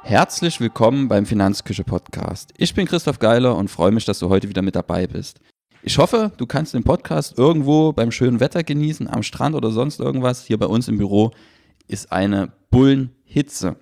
Herzlich willkommen beim Finanzküche-Podcast. Ich bin Christoph Geiler und freue mich, dass du heute wieder mit dabei bist. Ich hoffe, du kannst den Podcast irgendwo beim schönen Wetter genießen, am Strand oder sonst irgendwas. Hier bei uns im Büro ist eine Bullenhitze.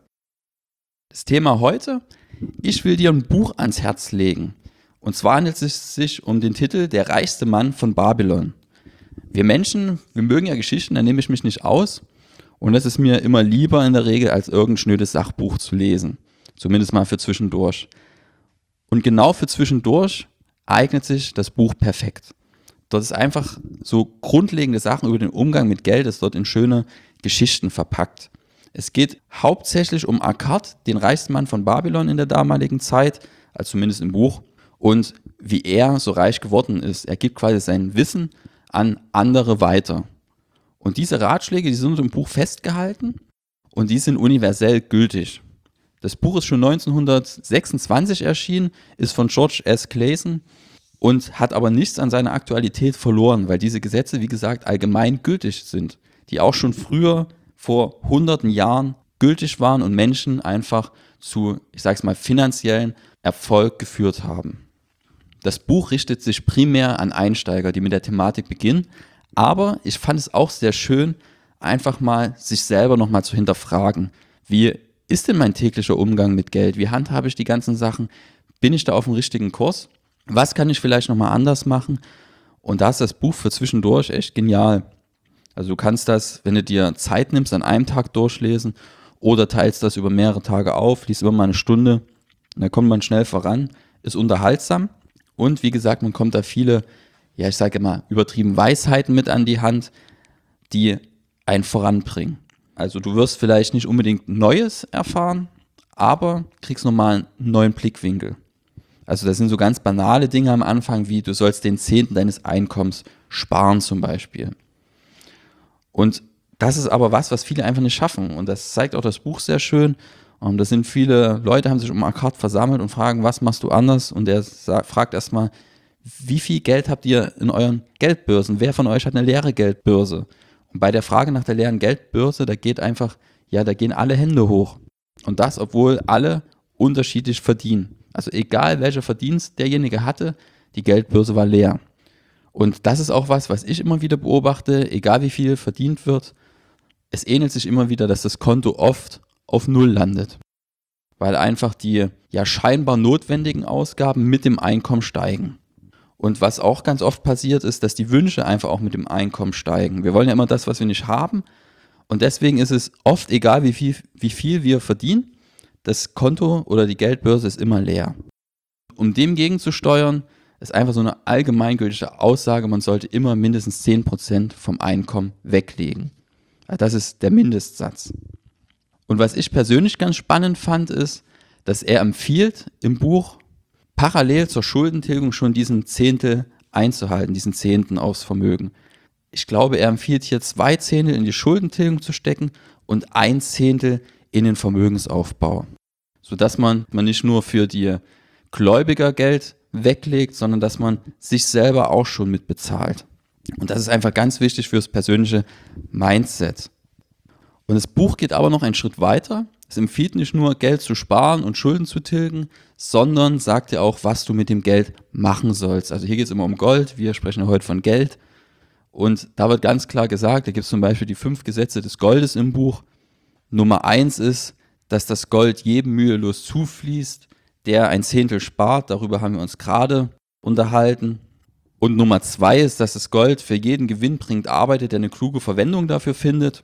Das Thema heute: Ich will dir ein Buch ans Herz legen. Und zwar handelt es sich um den Titel Der reichste Mann von Babylon. Wir Menschen, wir mögen ja Geschichten, da nehme ich mich nicht aus. Und es ist mir immer lieber in der Regel, als irgendein schnödes Sachbuch zu lesen. Zumindest mal für zwischendurch. Und genau für zwischendurch eignet sich das Buch perfekt. Dort ist einfach so grundlegende Sachen über den Umgang mit Geld, ist dort in schöne Geschichten verpackt. Es geht hauptsächlich um Akkad, den reichsten Mann von Babylon in der damaligen Zeit, also zumindest im Buch, und wie er so reich geworden ist. Er gibt quasi sein Wissen an andere weiter. Und diese Ratschläge, die sind im Buch festgehalten und die sind universell gültig. Das Buch ist schon 1926 erschienen, ist von George S. Clason und hat aber nichts an seiner Aktualität verloren, weil diese Gesetze, wie gesagt, allgemein gültig sind, die auch schon früher, vor hunderten Jahren, gültig waren und Menschen einfach zu, ich sag's mal, finanziellen Erfolg geführt haben. Das Buch richtet sich primär an Einsteiger, die mit der Thematik beginnen, aber ich fand es auch sehr schön, einfach mal sich selber nochmal zu hinterfragen. Wie ist denn mein täglicher Umgang mit Geld? Wie handhabe ich die ganzen Sachen? Bin ich da auf dem richtigen Kurs? Was kann ich vielleicht nochmal anders machen? Und da ist das Buch für zwischendurch echt genial. Also du kannst das, wenn du dir Zeit nimmst, an einem Tag durchlesen oder teilst das über mehrere Tage auf, liest immer mal eine Stunde, und dann kommt man schnell voran, ist unterhaltsam und wie gesagt, man kommt da viele, ja, ich sage immer, übertrieben Weisheiten mit an die Hand, die einen voranbringen. Also du wirst vielleicht nicht unbedingt Neues erfahren, aber kriegst nochmal einen neuen Blickwinkel. Also das sind so ganz banale Dinge am Anfang, wie du sollst den Zehnten deines Einkommens sparen zum Beispiel. Und das ist aber was viele einfach nicht schaffen. Und das zeigt auch das Buch sehr schön. Und da sind viele Leute, haben sich um Akkad versammelt und fragen, was machst du anders? Und er fragt erstmal, wie viel Geld habt ihr in euren Geldbörsen? Wer von euch hat eine leere Geldbörse? Und bei der Frage nach der leeren Geldbörse, da gehen alle Hände hoch. Und das, obwohl alle unterschiedlich verdienen. Also egal, welcher Verdienst derjenige hatte, die Geldbörse war leer. Und das ist auch was ich immer wieder beobachte, egal wie viel verdient wird, es ähnelt sich immer wieder, dass das Konto oft auf Null landet. Weil einfach die scheinbar notwendigen Ausgaben mit dem Einkommen steigen. Und was auch ganz oft passiert ist, dass die Wünsche einfach auch mit dem Einkommen steigen. Wir wollen ja immer das, was wir nicht haben. Und deswegen ist es oft egal, wie viel wir verdienen, das Konto oder die Geldbörse ist immer leer. Um dem gegenzusteuern, ist einfach so eine allgemeingültige Aussage, man sollte immer mindestens 10% vom Einkommen weglegen. Das ist der Mindestsatz. Und was ich persönlich ganz spannend fand, ist, dass er empfiehlt im Buch, parallel zur Schuldentilgung schon diesen Zehntel einzuhalten, diesen Zehnten aufs Vermögen. Ich glaube, er empfiehlt hier 2 Zehntel in die Schuldentilgung zu stecken und 1 Zehntel in den Vermögensaufbau. Sodass man nicht nur für die Gläubiger Geld weglegt, sondern dass man sich selber auch schon mit bezahlt. Und das ist einfach ganz wichtig fürs persönliche Mindset. Und das Buch geht aber noch einen Schritt weiter. Es empfiehlt nicht nur, Geld zu sparen und Schulden zu tilgen, sondern sagt dir auch, was du mit dem Geld machen sollst. Also hier geht es immer um Gold, wir sprechen ja heute von Geld. Und da wird ganz klar gesagt, da gibt es zum Beispiel die 5 Gesetze des Goldes im Buch. Nummer 1 ist, dass das Gold jedem mühelos zufließt, der ein Zehntel spart. Darüber haben wir uns gerade unterhalten. Und Nummer 2 ist, dass das Gold für jeden gewinnbringend arbeitet, der eine kluge Verwendung dafür findet.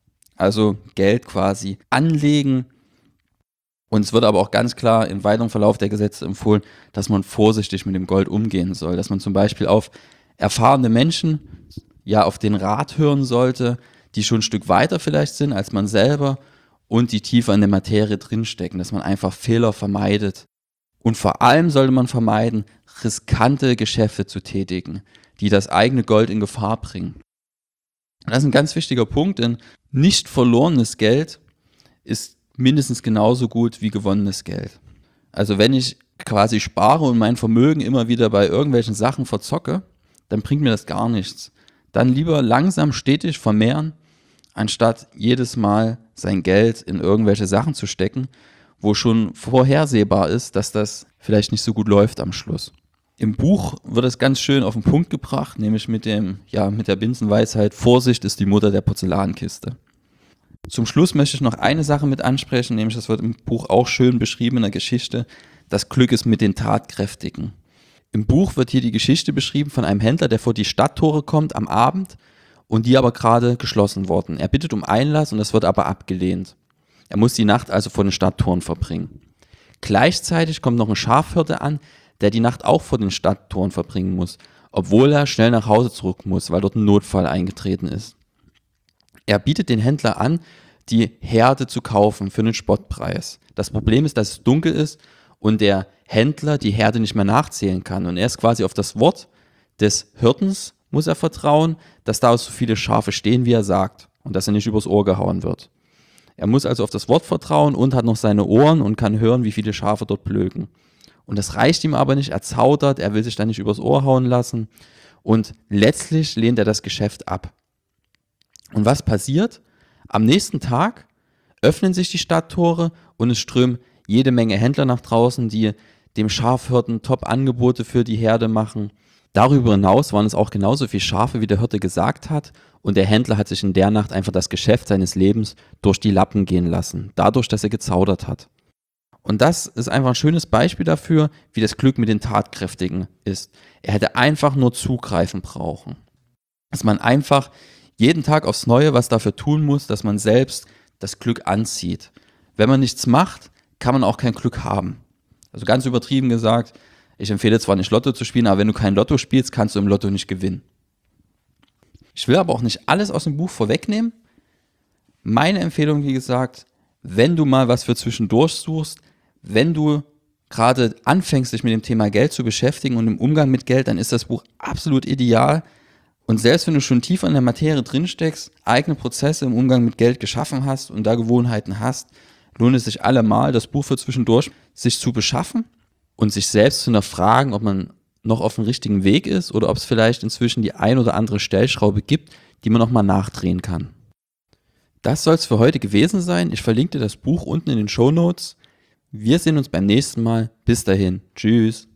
Also Geld quasi anlegen. Und es wird aber auch ganz klar im weiteren Verlauf der Gesetze empfohlen, dass man vorsichtig mit dem Gold umgehen soll. Dass man zum Beispiel auf erfahrene Menschen, auf den Rat hören sollte, die schon ein Stück weiter vielleicht sind als man selber und die tiefer in der Materie drinstecken. Dass man einfach Fehler vermeidet. Und vor allem sollte man vermeiden, riskante Geschäfte zu tätigen, die das eigene Gold in Gefahr bringen. Das ist ein ganz wichtiger Punkt, denn nicht verlorenes Geld ist mindestens genauso gut wie gewonnenes Geld. Also wenn ich quasi spare und mein Vermögen immer wieder bei irgendwelchen Sachen verzocke, dann bringt mir das gar nichts. Dann lieber langsam stetig vermehren, anstatt jedes Mal sein Geld in irgendwelche Sachen zu stecken wo schon vorhersehbar ist, dass das vielleicht nicht so gut läuft am Schluss. Im Buch wird es ganz schön auf den Punkt gebracht, nämlich mit der Binsenweisheit: Vorsicht ist die Mutter der Porzellankiste. Zum Schluss möchte ich noch eine Sache mit ansprechen, nämlich das wird im Buch auch schön beschrieben in der Geschichte: Das Glück ist mit den Tatkräftigen. Im Buch wird hier die Geschichte beschrieben von einem Händler, der vor die Stadttore kommt am Abend und die aber gerade geschlossen wurden. Er bittet um Einlass und das wird aber abgelehnt. Er muss die Nacht also vor den Stadttoren verbringen. Gleichzeitig kommt noch ein Schafhirte an, der die Nacht auch vor den Stadttoren verbringen muss, obwohl er schnell nach Hause zurück muss, weil dort ein Notfall eingetreten ist. Er bietet den Händler an, die Herde zu kaufen für einen Spottpreis. Das Problem ist, dass es dunkel ist und der Händler die Herde nicht mehr nachzählen kann. Und er ist quasi auf das Wort des Hirtens muss er vertrauen, dass da so viele Schafe stehen, wie er sagt, und dass er nicht übers Ohr gehauen wird. Er muss also auf das Wort vertrauen und hat noch seine Ohren und kann hören, wie viele Schafe dort blöken. Und das reicht ihm aber nicht, er zaudert, er will sich da nicht übers Ohr hauen lassen und letztlich lehnt er das Geschäft ab. Und was passiert? Am nächsten Tag öffnen sich die Stadttore und es strömen jede Menge Händler nach draußen, die dem Schafhirten Top-Angebote für die Herde machen. Darüber hinaus waren es auch genauso viele Schafe, wie der Hirte gesagt hat, und der Händler hat sich in der Nacht einfach das Geschäft seines Lebens durch die Lappen gehen lassen, dadurch, dass er gezaudert hat. Und das ist einfach ein schönes Beispiel dafür, wie das Glück mit den Tatkräftigen ist. Er hätte einfach nur zugreifen brauchen. Dass man einfach jeden Tag aufs Neue was dafür tun muss, dass man selbst das Glück anzieht. Wenn man nichts macht, kann man auch kein Glück haben. Also ganz übertrieben gesagt, ich empfehle zwar nicht Lotto zu spielen, aber wenn du kein Lotto spielst, kannst du im Lotto nicht gewinnen. Ich will aber auch nicht alles aus dem Buch vorwegnehmen. Meine Empfehlung, wie gesagt, wenn du mal was für zwischendurch suchst, wenn du gerade anfängst, dich mit dem Thema Geld zu beschäftigen und im Umgang mit Geld, dann ist das Buch absolut ideal. Und selbst wenn du schon tiefer in der Materie drinsteckst, eigene Prozesse im Umgang mit Geld geschaffen hast und da Gewohnheiten hast, lohnt es sich allemal, das Buch für zwischendurch sich zu beschaffen und sich selbst zu hinterfragen, ob man noch auf dem richtigen Weg ist oder ob es vielleicht inzwischen die ein oder andere Stellschraube gibt, die man nochmal nachdrehen kann. Das soll es für heute gewesen sein. Ich verlinke dir das Buch unten in den Shownotes. Wir sehen uns beim nächsten Mal. Bis dahin. Tschüss.